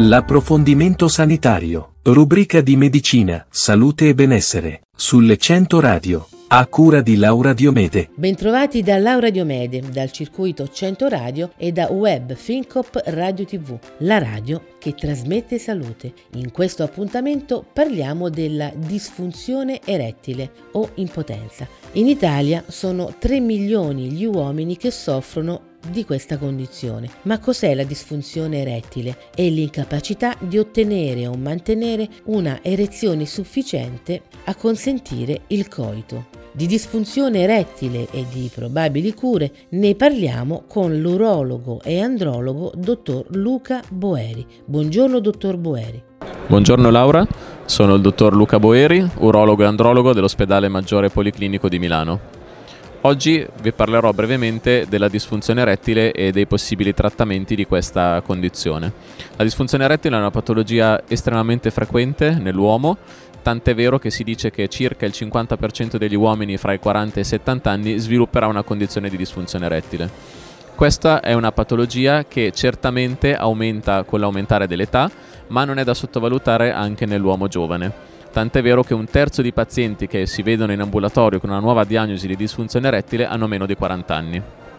L'approfondimento sanitario, rubrica di medicina, salute e benessere, sulle 100 Radio, a cura di Laura Diomede. Bentrovati da Laura Diomede, dal circuito 100 Radio e da Web FinCop Radio TV, la radio che trasmette salute. In questo appuntamento parliamo della disfunzione erettile o impotenza. In Italia sono 3 milioni gli uomini che soffrono di questa condizione. Ma cos'è la disfunzione erettile? È l'incapacità di ottenere o mantenere una erezione sufficiente a consentire il coito. Di disfunzione erettile e di probabili cure ne parliamo con l'urologo e andrologo dottor Luca Boeri. Buongiorno dottor Boeri. Buongiorno Laura, sono il dottor Luca Boeri, urologo e andrologo dell'Ospedale Maggiore Policlinico di Milano. Oggi vi parlerò brevemente della disfunzione erettile e dei possibili trattamenti di questa condizione. La disfunzione erettile è una patologia estremamente frequente nell'uomo, tant'è vero che si dice che circa il 50% degli uomini fra i 40 e i 70 anni svilupperà una condizione di disfunzione erettile. Questa è una patologia che certamente aumenta con l'aumentare dell'età, ma non è da sottovalutare anche nell'uomo giovane. Tant'è vero che 1/3 di pazienti che si vedono in ambulatorio con una nuova diagnosi di disfunzione erettile hanno meno di 40 anni.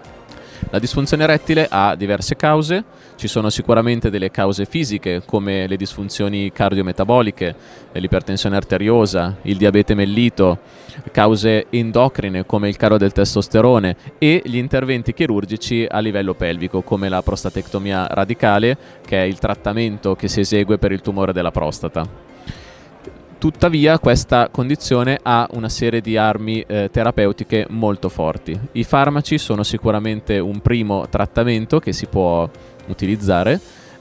La disfunzione erettile ha diverse cause, ci sono sicuramente delle cause fisiche come le disfunzioni cardiometaboliche, l'ipertensione arteriosa, il diabete mellito, cause endocrine come il calo del testosterone e gli interventi chirurgici a livello pelvico come la prostatectomia radicale, che è il trattamento che si esegue per il tumore della prostata. Tuttavia questa condizione ha una serie di armi terapeutiche molto forti. I farmaci sono sicuramente un primo trattamento che si può utilizzare,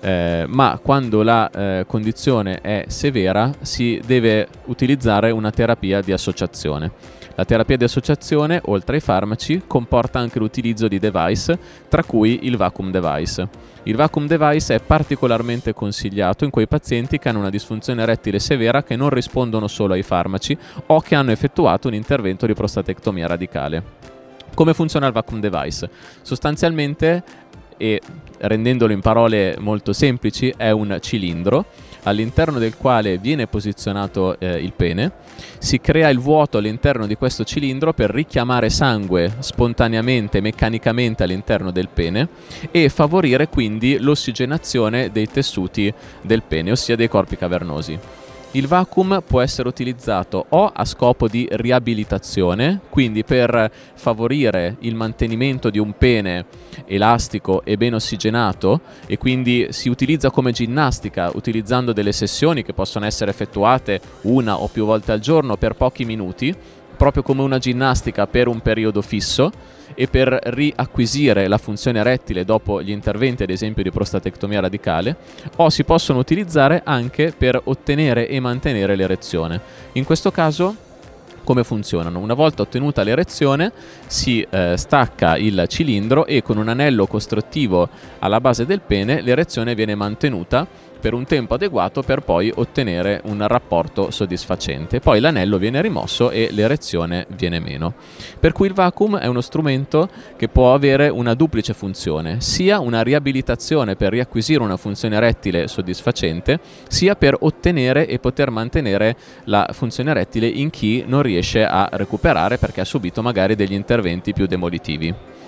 ma quando la condizione è severa si deve utilizzare una terapia di associazione. La terapia di associazione, oltre ai farmaci, comporta anche l'utilizzo di device, tra cui il vacuum device. Il vacuum device è particolarmente consigliato in quei pazienti che hanno una disfunzione erettile severa che non rispondono solo ai farmaci o che hanno effettuato un intervento di prostatectomia radicale. Come funziona il vacuum device? Sostanzialmente, e rendendolo in parole molto semplici, è un cilindro all'interno del quale viene posizionato il pene. Si crea il vuoto all'interno di questo cilindro per richiamare sangue spontaneamente, meccanicamente all'interno del pene e favorire quindi l'ossigenazione dei tessuti del pene, ossia dei corpi cavernosi. Il vacuum può essere utilizzato o a scopo di riabilitazione, quindi per favorire il mantenimento di un pene elastico e ben ossigenato, e quindi si utilizza come ginnastica utilizzando delle sessioni che possono essere effettuate una o più volte al giorno per pochi minuti, proprio come una ginnastica per un periodo fisso, e per riacquisire la funzione erettile dopo gli interventi ad esempio di prostatectomia radicale, o si possono utilizzare anche per ottenere e mantenere l'erezione. In questo caso come funzionano? Una volta ottenuta l'erezione si stacca il cilindro e con un anello costruttivo alla base del pene l'erezione viene mantenuta per un tempo adeguato per poi ottenere un rapporto soddisfacente. Poi l'anello viene rimosso e l'erezione viene meno. Per cui il vacuum è uno strumento che può avere una duplice funzione, sia una riabilitazione per riacquisire una funzione erettile soddisfacente, sia per ottenere e poter mantenere la funzione erettile in chi non riesce a recuperare perché ha subito magari degli interventi più demolitivi.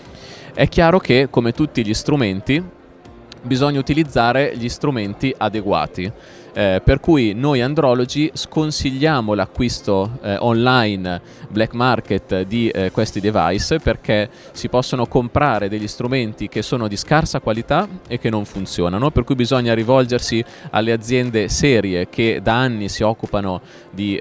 È chiaro che, come tutti gli strumenti, bisogna utilizzare gli strumenti adeguati, per cui noi andrologi sconsigliamo l'acquisto online, black market di questi device, perché si possono comprare degli strumenti che sono di scarsa qualità e che non funzionano, per cui bisogna rivolgersi alle aziende serie che da anni si occupano di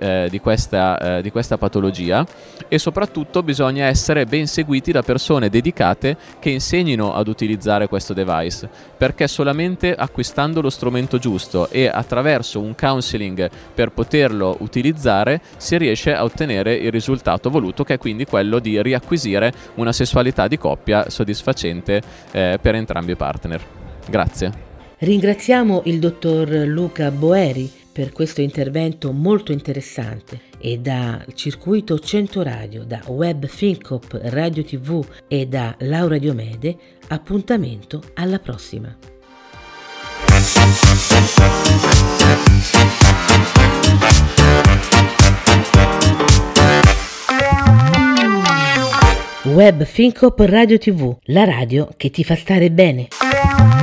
questa patologia, e soprattutto bisogna essere ben seguiti da persone dedicate che insegnino ad utilizzare questo device, perché solamente acquistando lo strumento giusto e attraverso un counseling per poterlo utilizzare si riesce a ottenere il risultato voluto, che è quindi quello di riacquisire una sessualità di coppia soddisfacente per entrambi i partner. Grazie. Ringraziamo il dottor Luca Boeri per questo intervento molto interessante, e da Circuito 100 Radio, da Web FinCop Radio TV e da Laura Diomede appuntamento alla prossima. Web FinCop Radio TV, la radio che ti fa stare bene.